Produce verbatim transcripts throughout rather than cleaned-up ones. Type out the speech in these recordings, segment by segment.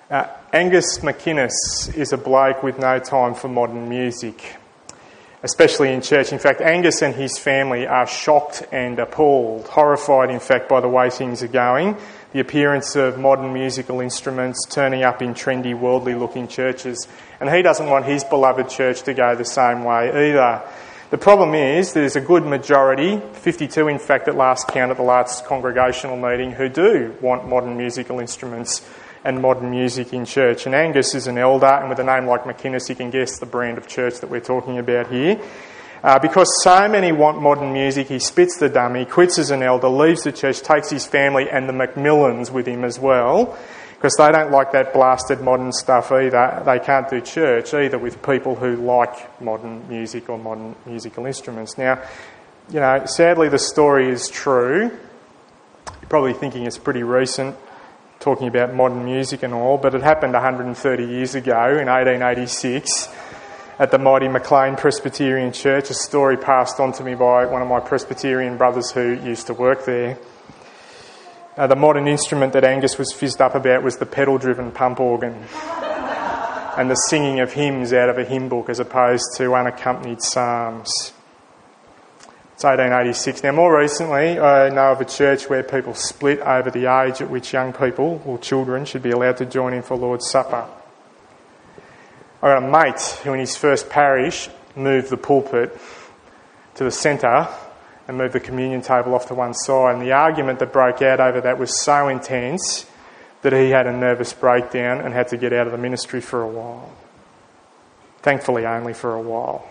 Uh, Angus MacInnes is a bloke with no time for modern music, especially in church. In fact, Angus and his family are shocked and appalled, horrified, in fact, by the way things are going, the appearance of modern musical instruments turning up in trendy, worldly-looking churches. And he doesn't want his beloved church to go the same way either. The problem is there's a good majority, fifty-two in fact at last count at the last congregational meeting, who do want modern musical instruments and modern music in church. And Angus is an elder, and with a name like MacInnes, you can guess the brand of church that we're talking about here. Uh, because so many want modern music, he spits the dummy, quits as an elder, leaves the church, takes his family and the Macmillans with him as well, because they don't like that blasted modern stuff either. They can't do church either with people who like modern music or modern musical instruments. Now, you know, sadly the story is true. You're probably thinking it's pretty recent, talking about modern music and all, but it happened one hundred thirty years ago in eighteen eighty-six at the mighty Maclean Presbyterian Church, a story passed on to me by one of my Presbyterian brothers who used to work there. Uh, the modern instrument that Angus was fizzed up about was the pedal-driven pump organ and the singing of hymns out of a hymn book as opposed to unaccompanied psalms. It's eighteen eighty-six. Now, more recently, I know of a church where people split over the age at which young people or children should be allowed to join in for Lord's Supper. I got a mate who in his first parish moved the pulpit to the centre and moved the communion table off to one side. And the argument that broke out over that was so intense that he had a nervous breakdown and had to get out of the ministry for a while. Thankfully, only for a while.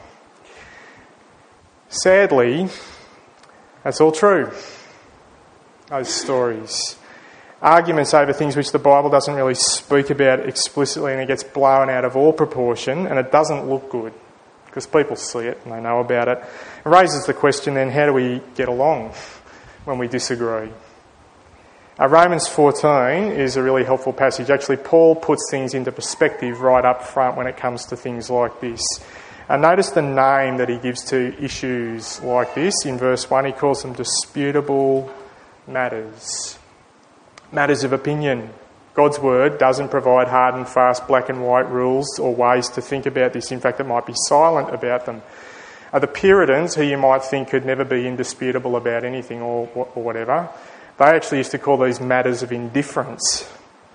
Sadly, that's all true, those stories. Arguments over things which the Bible doesn't really speak about explicitly, and it gets blown out of all proportion, and it doesn't look good because people see it and they know about it. It raises the question then, how do we get along when we disagree? Uh, Romans fourteen is a really helpful passage. Actually, Paul puts things into perspective right up front when it comes to things like this. Uh, notice the name that he gives to issues like this. In verse one, he calls them disputable matters. Matters of opinion. God's word doesn't provide hard and fast black and white rules or ways to think about this. In fact, it might be silent about them. Uh, the Puritans, who you might think could never be indisputable about anything or, or whatever, they actually used to call these matters of indifference.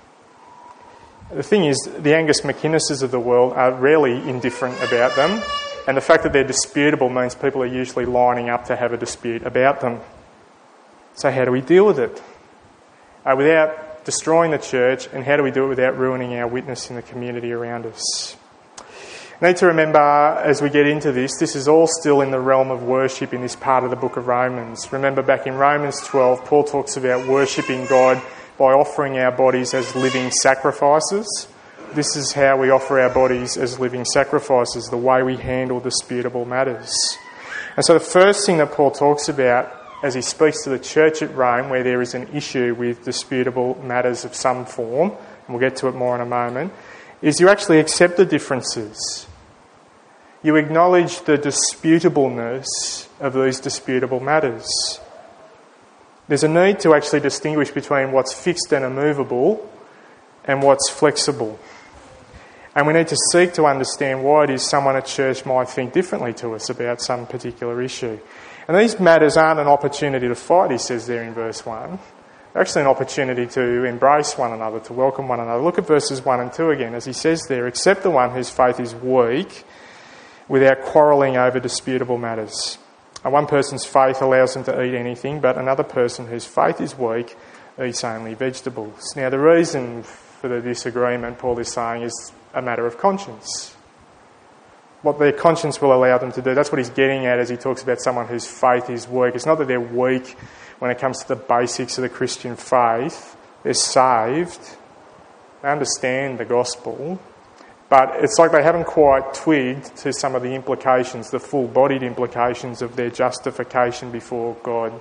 The thing is, the Angus MacInneses of the world are rarely indifferent about them, and the fact that they're disputable means people are usually lining up to have a dispute about them. So how do we deal with it? Uh, without destroying the church, and how do we do it without ruining our witness in the community around us? Need to remember as we get into this, this is all still in the realm of worship in this part of the book of Romans. Remember back in Romans twelve, Paul talks about worshipping God by offering our bodies as living sacrifices. This is how we offer our bodies as living sacrifices, the way we handle disputable matters. And so the first thing that Paul talks about as he speaks to the church at Rome, where there is an issue with disputable matters of some form, and we'll get to it more in a moment, is you actually accept the differences. You acknowledge the disputableness of these disputable matters. There's a need to actually distinguish between what's fixed and immovable and what's flexible. And we need to seek to understand why it is someone at church might think differently to us about some particular issue. And these matters aren't an opportunity to fight, he says there in verse one. They're actually an opportunity to embrace one another, to welcome one another. Look at verses one and two again, as he says there, accept the one whose faith is weak without quarrelling over disputable matters. And one person's faith allows them to eat anything, but another person whose faith is weak eats only vegetables. Now, the reason for the disagreement, Paul is saying, is a matter of conscience. What their conscience will allow them to do, that's what he's getting at as he talks about someone whose faith is weak. It's not that they're weak when it comes to the basics of the Christian faith. They're saved. They understand the gospel. But it's like they haven't quite twigged to some of the implications, the full-bodied implications of their justification before God.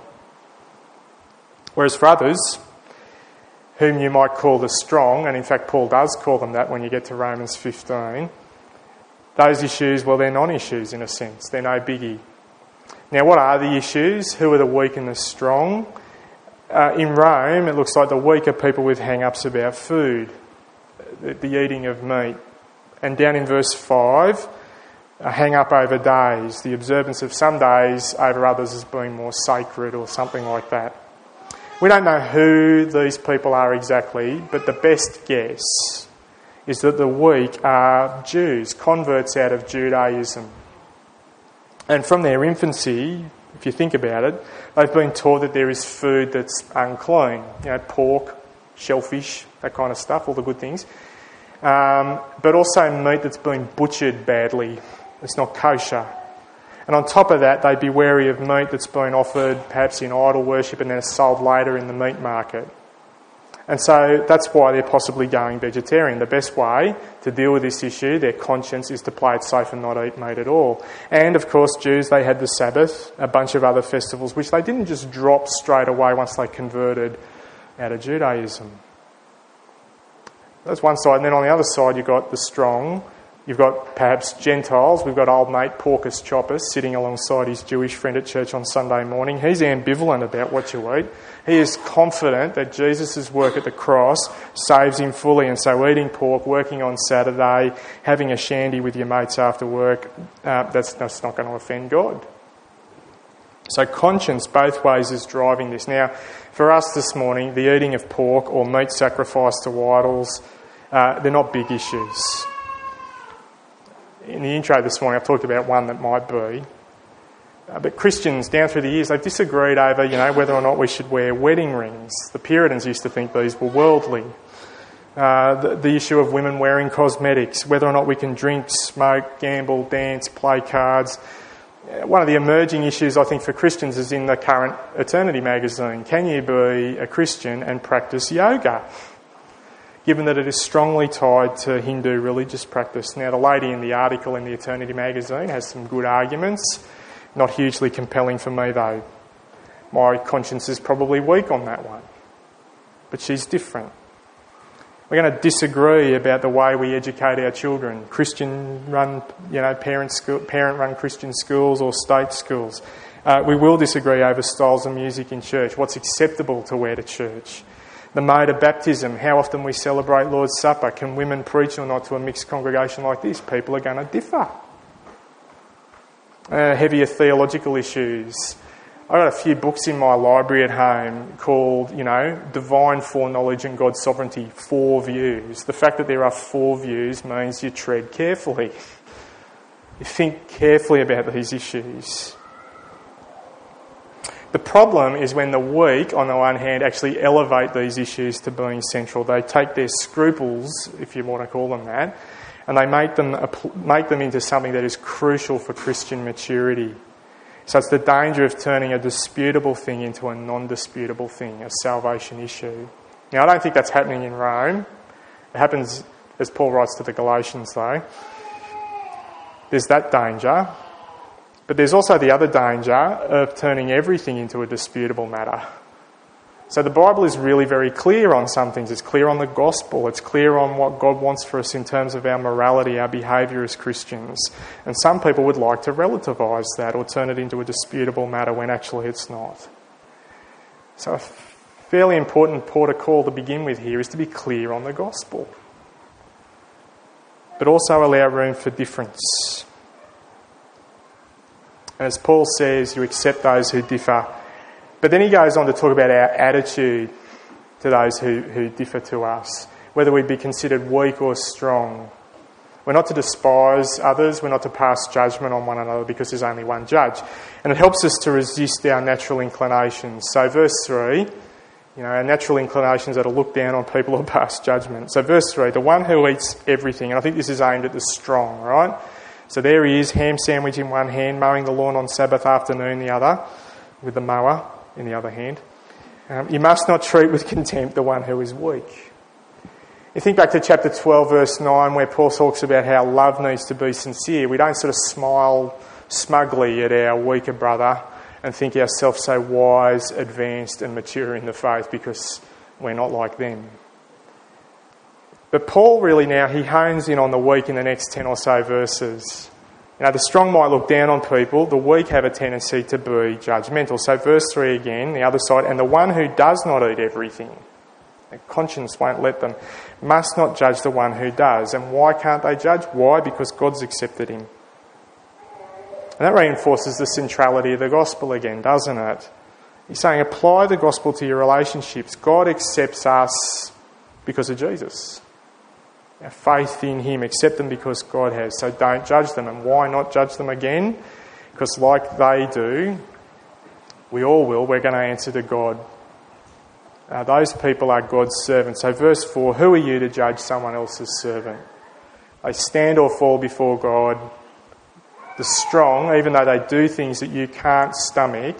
Whereas for others, whom you might call the strong, and in fact Paul does call them that when you get to Romans fifteen, those issues, well, they're non-issues in a sense. They're no biggie. Now, what are the issues? Who are the weak and the strong? Uh, in Rome, it looks like the weak are people with hang-ups about food. the, the eating of meat. And down in verse five, a hang up over days, the observance of some days over others as being more sacred or something like that. We don't know who these people are exactly, but the best guess is that the weak are Jews, converts out of Judaism. And from their infancy, if you think about it, they've been taught that there is food that's unclean. You know, pork, shellfish, that kind of stuff, all the good things. Um, but also meat that's been butchered badly. It's not kosher. And on top of that, they'd be wary of meat that's been offered perhaps in idol worship and then sold later in the meat market. And so that's why they're possibly going vegetarian. The best way to deal with this issue, their conscience, is to play it safe and not eat meat at all. And of course, Jews, they had the Sabbath, a bunch of other festivals, which they didn't just drop straight away once they converted out of Judaism. That's one side. And then on the other side, you've got the strong. You've got perhaps Gentiles. We've got old mate Porcus Choppus sitting alongside his Jewish friend at church on Sunday morning. He's ambivalent about what you eat. He is confident that Jesus' work at the cross saves him fully, and so eating pork, working on Saturday, having a shandy with your mates after work, uh, that's, that's not going to offend God. So conscience both ways is driving this. Now, for us this morning, the eating of pork or meat sacrificed to idols, uh, they're not big issues. In the intro this morning, I've talked about one that might be. Uh, but Christians, down through the years, they've disagreed over, you know, whether or not we should wear wedding rings. The Puritans used to think these were worldly. Uh, the, the issue of women wearing cosmetics, whether or not we can drink, smoke, gamble, dance, play cards. Uh, one of the emerging issues, I think, for Christians is in the current Eternity magazine. Can you be a Christian and practice yoga? Given that it is strongly tied to Hindu religious practice. Now, the lady in the article in the Eternity magazine has some good arguments. Not hugely compelling for me, though. My conscience is probably weak on that one. But she's different. We're going to disagree about the way we educate our children. Christian-run, you know, parent school, parent-run Christian schools or state schools. Uh, we will disagree over styles of music in church. What's acceptable to wear to church? The mode of baptism, how often we celebrate Lord's Supper. Can women preach or not to a mixed congregation like this? People are going to differ. Uh, heavier theological issues. I've got a few books in my library at home called, you know, Divine Foreknowledge and God's Sovereignty, Four Views. The fact that there are four views means you tread carefully. You think carefully about these issues. The problem is when the weak, on the one hand, actually elevate these issues to being central. They take their scruples, if you want to call them that, and they make them make them into something that is crucial for Christian maturity. So it's the danger of turning a disputable thing into a non-disputable thing, a salvation issue. Now, I don't think that's happening in Rome. It happens, as Paul writes to the Galatians, though. There's that danger. But there's also the other danger of turning everything into a disputable matter. So the Bible is really very clear on some things. It's clear on the gospel. It's clear on what God wants for us in terms of our morality, our behaviour as Christians. And some people would like to relativise that or turn it into a disputable matter when actually it's not. So a fairly important port of call to begin with here is to be clear on the gospel. But also allow room for difference. As Paul says, you accept those who differ. But then he goes on to talk about our attitude to those who, who differ to us, whether we be considered weak or strong. We're not to despise others, we're not to pass judgment on one another because there's only one judge. And it helps us to resist our natural inclinations. So verse three, you know, our natural inclinations are to look down on people or pass judgment. So verse three, the one who eats everything, and I think this is aimed at the strong, right? So there he is, ham sandwich in one hand, mowing the lawn on Sabbath afternoon the other, with the mower in the other hand. Um, you must not treat with contempt the one who is weak. You think back to chapter twelve, verse nine, where Paul talks about how love needs to be sincere. We don't sort of smile smugly at our weaker brother and think ourselves so wise, advanced and mature in the faith because we're not like them. But Paul really now, he hones in on the weak in the next ten or so verses. You know, the strong might look down on people, the weak have a tendency to be judgmental. So verse three again, the other side, and the one who does not eat everything. Their conscience won't let them. Must not judge the one who does. And why can't they judge? Why? Because God's accepted him. And that reinforces the centrality of the gospel again, doesn't it? He's saying apply the gospel to your relationships. God accepts us because of Jesus. Our faith in him, accept them because God has. So don't judge them. And why not judge them again? Because like they do, we all will, we're going to answer to God. Uh, those people are God's servants. So verse four, who are you to judge someone else's servant? They stand or fall before God. The strong, even though they do things that you can't stomach,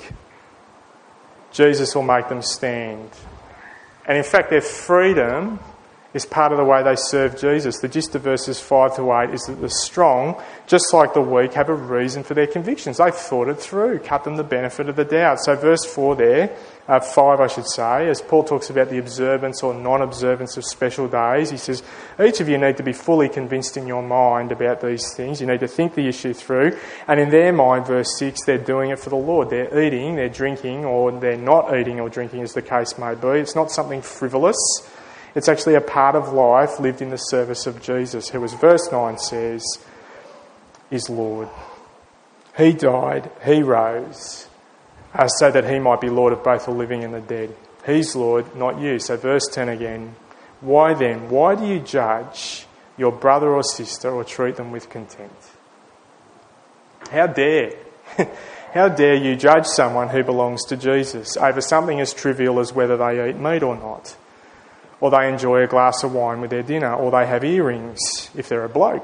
Jesus will make them stand. And in fact, their freedom is part of the way they serve Jesus. The gist of verses five to eight is that the strong, just like the weak, have a reason for their convictions. They've thought it through, cut them the benefit of the doubt. So verse four there, uh, five I should say, as Paul talks about the observance or non-observance of special days, he says, each of you need to be fully convinced in your mind about these things. You need to think the issue through. And in their mind, verse six, they're doing it for the Lord. They're eating, they're drinking, or they're not eating or drinking as the case may be. It's not something frivolous. It's actually a part of life lived in the service of Jesus, who, as verse nine says, is Lord. He died, he rose, uh, so that he might be Lord of both the living and the dead. He's Lord, not you. So verse ten again. Why then? Why do you judge your brother or sister or treat them with contempt? How dare? How dare you judge someone who belongs to Jesus over something as trivial as whether they eat meat or not? Or they enjoy a glass of wine with their dinner, or they have earrings if they're a bloke,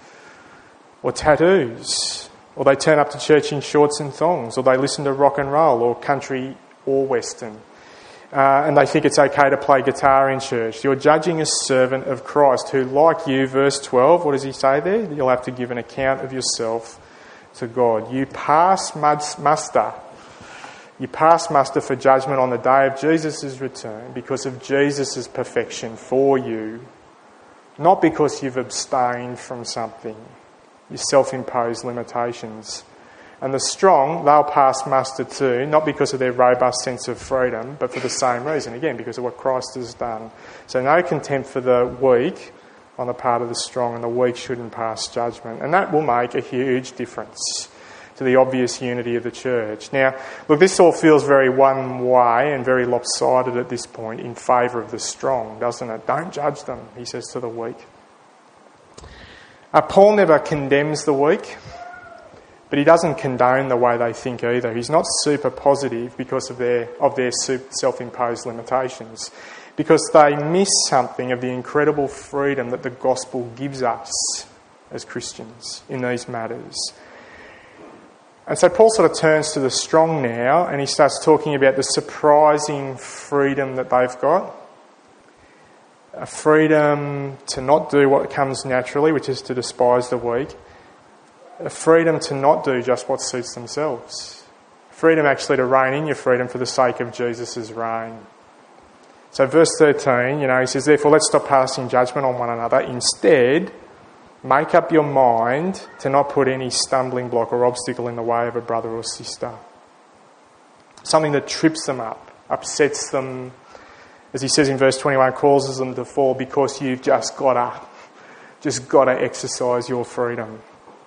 or tattoos, or they turn up to church in shorts and thongs, or they listen to rock and roll, or country or western, uh, and they think it's okay to play guitar in church. You're judging a servant of Christ who, like you, verse twelve, what does he say there? You'll have to give an account of yourself to God. You pass muster. You pass muster for judgment on the day of Jesus' return because of Jesus' perfection for you, not because you've abstained from something, your self-imposed limitations. And the strong, they'll pass muster too, not because of their robust sense of freedom, but for the same reason, again, because of what Christ has done. So no contempt for the weak on the part of the strong, and the weak shouldn't pass judgment. And that will make a huge difference to the obvious unity of the church. Now, look, this all feels very one way and very lopsided at this point in favour of the strong, doesn't it? Don't judge them, he says to the weak. Uh, Paul never condemns the weak, but he doesn't condone the way they think either. He's not super positive because of their, of their self-imposed limitations, because they miss something of the incredible freedom that the gospel gives us as Christians in these matters. And so Paul sort of turns to the strong now, and he starts talking about the surprising freedom that they've got. A freedom to not do what comes naturally, which is to despise the weak. A freedom to not do just what suits themselves. Freedom actually to rein in your freedom for the sake of Jesus' reign. So verse thirteen, you know, he says, therefore let's stop passing judgment on one another. Instead, make up your mind to not put any stumbling block or obstacle in the way of a brother or sister. Something that trips them up, upsets them, as he says in verse twenty-one, causes them to fall because you've just got to, just got to exercise your freedom.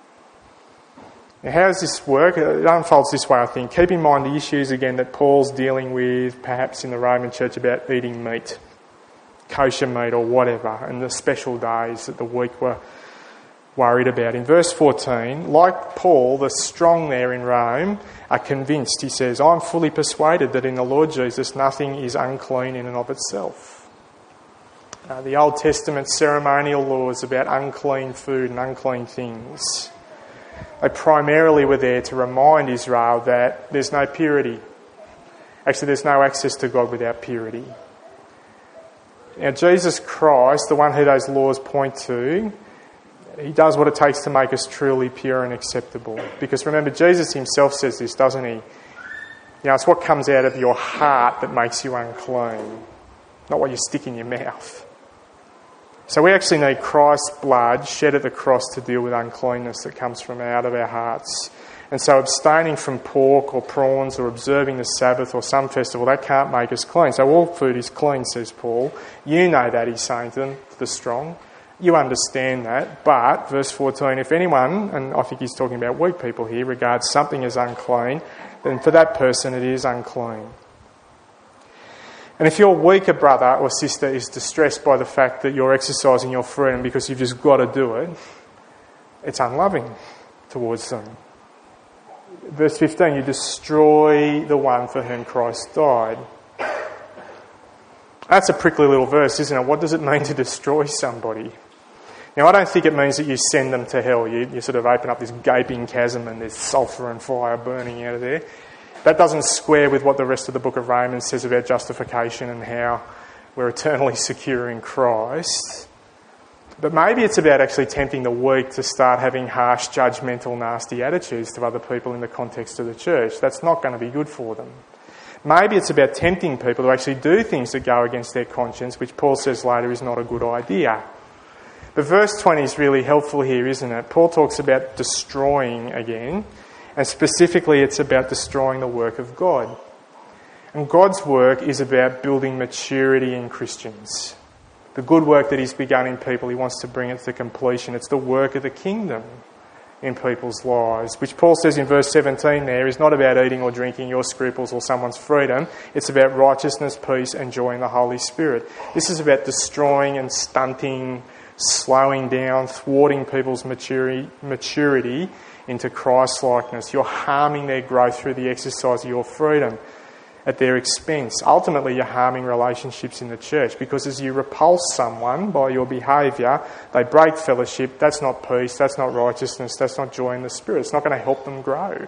Now, how does this work? It unfolds this way, I think. Keep in mind the issues, again, that Paul's dealing with, perhaps in the Roman church, about eating meat, kosher meat or whatever, and the special days that the weak were worried about. In verse fourteen, like Paul, the strong there in Rome are convinced. He says, I'm fully persuaded that in the Lord Jesus nothing is unclean in and of itself. Uh, the Old Testament ceremonial laws about unclean food and unclean things, they primarily were there to remind Israel that there's no purity. Actually, there's no access to God without purity. Now, Jesus Christ, the one who those laws point to, he does what it takes to make us truly pure and acceptable. Because remember, Jesus himself says this, doesn't he? You know, it's what comes out of your heart that makes you unclean, not what you stick in your mouth. So we actually need Christ's blood shed at the cross to deal with uncleanness that comes from out of our hearts. And so abstaining from pork or prawns or observing the Sabbath or some festival, that can't make us clean. So all food is clean, says Paul. You know that, he's saying to them, the strong. You understand that. But, verse fourteen, if anyone, and I think he's talking about weak people here, regards something as unclean, then for that person it is unclean. And if your weaker brother or sister is distressed by the fact that you're exercising your freedom because you've just got to do it, it's unloving towards them. Verse fifteen, you destroy the one for whom Christ died. That's a prickly little verse, isn't it? What does it mean to destroy somebody? Now, I don't think it means that you send them to hell. You, you sort of open up this gaping chasm and there's sulphur and fire burning out of there. That doesn't square with what the rest of the book of Romans says about justification and how we're eternally secure in Christ. But maybe it's about actually tempting the weak to start having harsh, judgmental, nasty attitudes to other people in the context of the church. That's not going to be good for them. Maybe it's about tempting people to actually do things that go against their conscience, which Paul says later is not a good idea. But verse twenty is really helpful here, isn't it? Paul talks about destroying again, and specifically it's about destroying the work of God. And God's work is about building maturity in Christians. The good work that he's begun in people, he wants to bring it to completion. It's the work of the kingdom in people's lives, which Paul says in verse seventeen there is not about eating or drinking, your scruples or someone's freedom. It's about righteousness, peace and joy in the Holy Spirit. This is about destroying and stunting, slowing down, thwarting people's maturity, maturity into Christ-likeness. You're harming their growth through the exercise of your freedom at their expense. Ultimately, you're harming relationships in the church, because as you repulse someone by your behaviour, they break fellowship. That's not peace, that's not righteousness, that's not joy in the Spirit. It's not going to help them grow.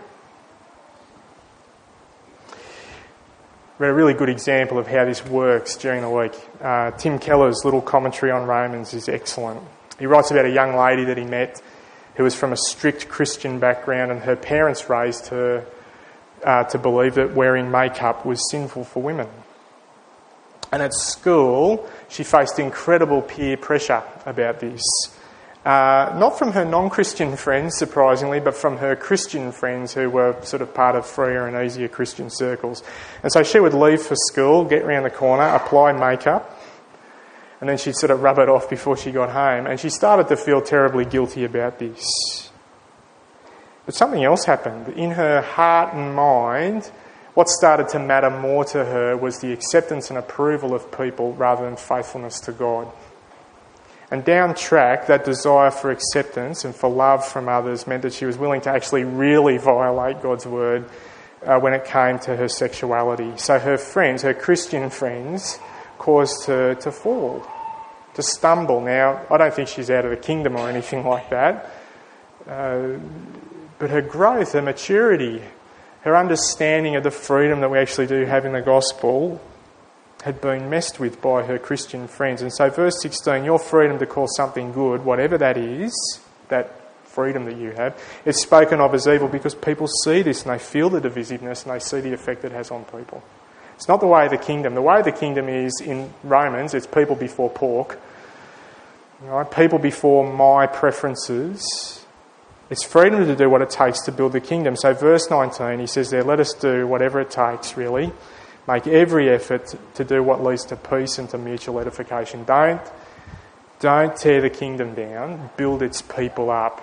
We had a really good example of how this works during the week. Uh, Tim Keller's little commentary on Romans is excellent. He writes about a young lady that he met who was from a strict Christian background, and her parents raised her Uh, to believe that wearing makeup was sinful for women. And at school, she faced incredible peer pressure about this. Uh, not from her non-Christian friends, surprisingly, but from her Christian friends who were sort of part of freer and easier Christian circles. And so she would leave for school, get round the corner, apply makeup, and then she'd sort of rub it off before she got home. And she started to feel terribly guilty about this. But something else happened. In her heart and mind, what started to matter more to her was the acceptance and approval of people rather than faithfulness to God. And down track, that desire for acceptance and for love from others meant that she was willing to actually really violate God's word uh, when it came to her sexuality. So her friends, her Christian friends, caused her to fall, to stumble. Now, I don't think she's out of the kingdom or anything like that. Uh, But her growth, her maturity, her understanding of the freedom that we actually do have in the gospel had been messed with by her Christian friends. And so verse sixteen, your freedom to call something good, whatever that is, that freedom that you have, is spoken of as evil because people see this and they feel the divisiveness and they see the effect it has on people. It's not the way of the kingdom. The way of the kingdom is, in Romans, it's people before pork. Right? People before my preferences. It's freedom to do what it takes to build the kingdom. So verse nineteen, he says there, let us do whatever it takes, really. Make every effort to do what leads to peace and to mutual edification. Don't, don't tear the kingdom down. Build its people up.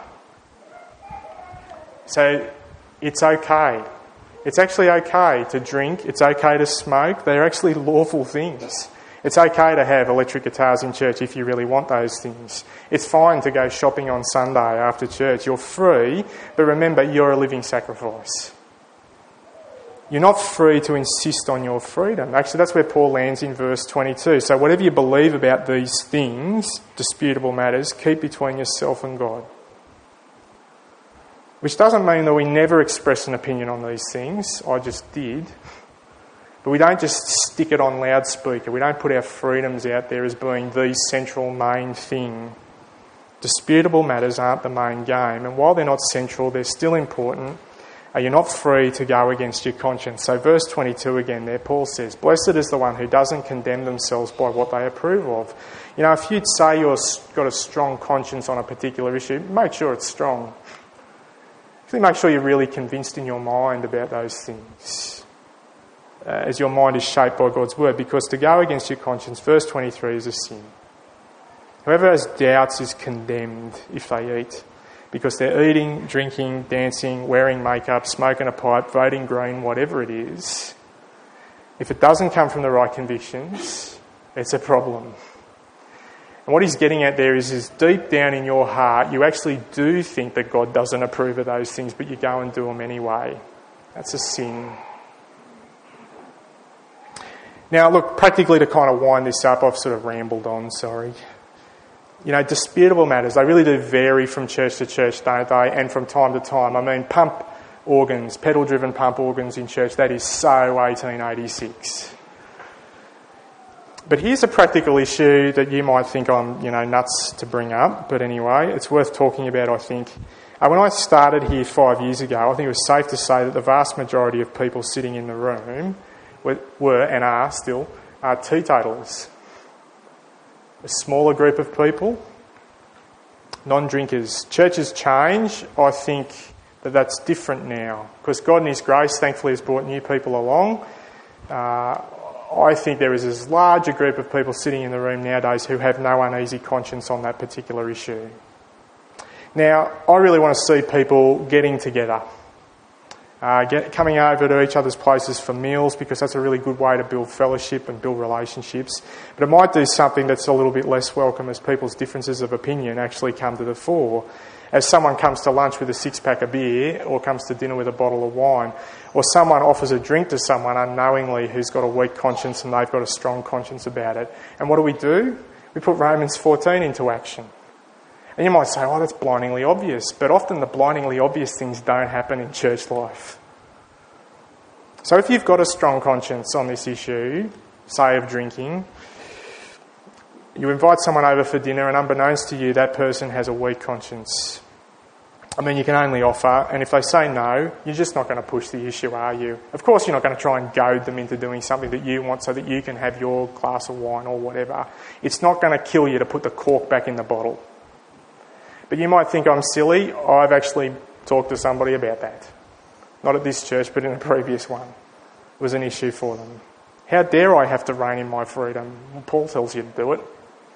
So it's okay. It's actually okay to drink. It's okay to smoke. They're actually lawful things. It's okay to have electric guitars in church if you really want those things. It's fine to go shopping on Sunday after church. You're free, but remember, you're a living sacrifice. You're not free to insist on your freedom. Actually, that's where Paul lands in verse twenty-two. So whatever you believe about these things, disputable matters, keep between yourself and God. Which doesn't mean that we never express an opinion on these things. I just did. But we don't just stick it on loudspeaker. We don't put our freedoms out there as being the central main thing. Disputable matters aren't the main game. And while they're not central, they're still important. Uh, you're not free to go against your conscience. So verse twenty-two again there, Paul says, "Blessed is the one who doesn't condemn themselves by what they approve of." You know, if you'd say you've got a strong conscience on a particular issue, make sure it's strong. Make sure you're really convinced in your mind about those things, uh, as your mind is shaped by God's word, because to go against your conscience, verse twenty-three, is a sin. Whoever has doubts is condemned if they eat, because they're eating, drinking, dancing, wearing makeup, smoking a pipe, voting green, whatever it is. If it doesn't come from the right convictions, it's a problem. And what he's getting at there is, is deep down in your heart, you actually do think that God doesn't approve of those things, but you go and do them anyway. That's a sin. Now, look, practically to kind of wind this up, I've sort of rambled on, sorry. You know, disputable matters, they really do vary from church to church, don't they? And from time to time. I mean, pump organs, pedal-driven pump organs in church, that is so eighteen eighty-six. But here's a practical issue that you might think I'm, you know, nuts to bring up. But anyway, it's worth talking about, I think. Uh, when I started here five years ago, I think it was safe to say that the vast majority of people sitting in the room were, were and are still, are teetotalers. A smaller group of people, non-drinkers. Churches change. I think that that's different now, because God in His grace, thankfully, has brought new people along. Uh, I think there is as large a group of people sitting in the room nowadays who have no uneasy conscience on that particular issue. Now, I really want to see people getting together, uh, get, coming over to each other's places for meals, because that's a really good way to build fellowship and build relationships. But it might do something that's a little bit less welcome as people's differences of opinion actually come to the fore. As someone comes to lunch with a six-pack of beer, or comes to dinner with a bottle of wine, or someone offers a drink to someone unknowingly who's got a weak conscience and they've got a strong conscience about it. And what do we do? We put Romans fourteen into action. And you might say, oh, that's blindingly obvious. But often the blindingly obvious things don't happen in church life. So if you've got a strong conscience on this issue, say of drinking, you invite someone over for dinner and unbeknownst to you, that person has a weak conscience. I mean, you can only offer, and if they say no, you're just not going to push the issue, are you? Of course you're not going to try and goad them into doing something that you want so that you can have your glass of wine or whatever. It's not going to kill you to put the cork back in the bottle. But you might think I'm silly. I've actually talked to somebody about that. Not at this church, but in a previous one. It was an issue for them. How dare I have to rein in my freedom? Well, Paul tells you to do it.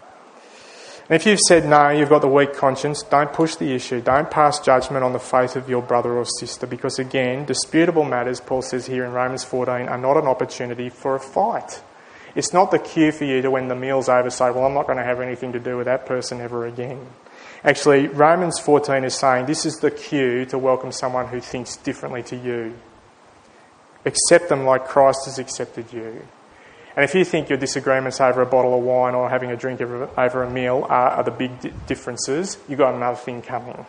And if you've said no, you've got the weak conscience, don't push the issue. Don't pass judgment on the faith of your brother or sister, because again, disputable matters, Paul says here in Romans fourteen, are not an opportunity for a fight. It's not the cue for you to, when the meal's over, say, well, I'm not going to have anything to do with that person ever again. Actually, Romans fourteen is saying this is the cue to welcome someone who thinks differently to you. Accept them like Christ has accepted you. And if you think your disagreements over a bottle of wine or having a drink over a meal are, are the big di- differences, you've got another thing coming.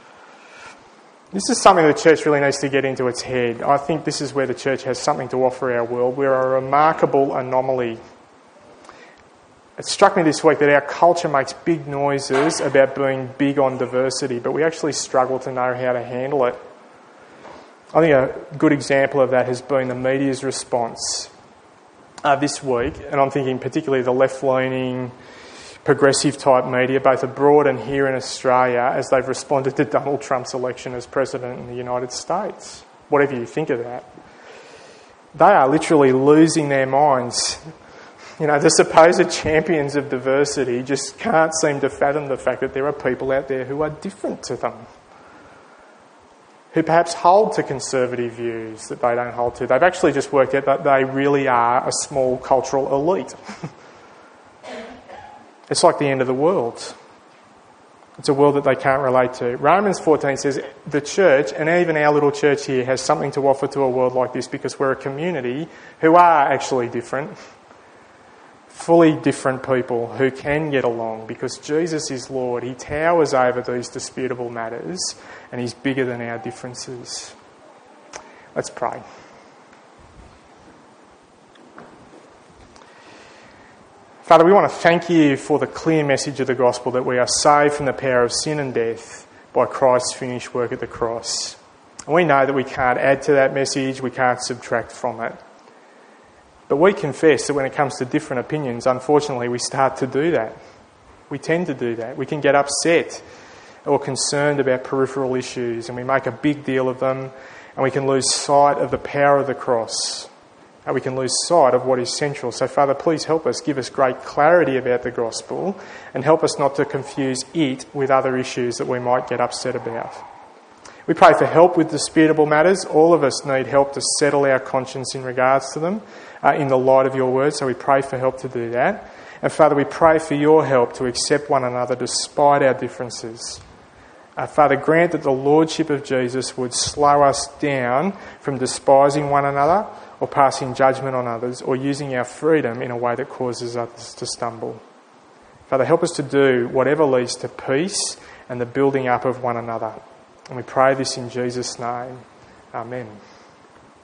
This is something the church really needs to get into its head. I think this is where the church has something to offer our world. We're a remarkable anomaly. It struck me this week that our culture makes big noises about being big on diversity, but we actually struggle to know how to handle it. I think a good example of that has been the media's response uh, this week, and I'm thinking particularly the left-leaning, progressive-type media, both abroad and here in Australia, as they've responded to Donald Trump's election as president in the United States. Whatever you think of that. They are literally losing their minds. You know, the supposed champions of diversity just can't seem to fathom the fact that there are people out there who are different to them, who perhaps hold to conservative views that they don't hold to. They've actually just worked out that they really are a small cultural elite. It's like the end of the world. It's a world that they can't relate to. Romans fourteen says the church, and even our little church here, has something to offer to a world like this, because we're a community who are actually different. Fully different people who can get along, because Jesus is Lord. He towers over these disputable matters and He's bigger than our differences. Let's pray. Father, we want to thank You for the clear message of the gospel that we are saved from the power of sin and death by Christ's finished work at the cross. And we know that we can't add to that message, we can't subtract from it. But we confess that when it comes to different opinions, unfortunately, we start to do that. We tend to do that. We can get upset or concerned about peripheral issues, and we make a big deal of them, and we can lose sight of the power of the cross. And we can lose sight of what is central. So, Father, please help us, give us great clarity about the gospel, and help us not to confuse it with other issues that we might get upset about. We pray for help with disputable matters. All of us need help to settle our conscience in regards to them uh, in the light of your word, so we pray for help to do that. And Father, we pray for your help to accept one another despite our differences. Uh, Father, grant that the Lordship of Jesus would slow us down from despising one another or passing judgment on others or using our freedom in a way that causes others to stumble. Father, help us to do whatever leads to peace and the building up of one another. And we pray this in Jesus' name. Amen.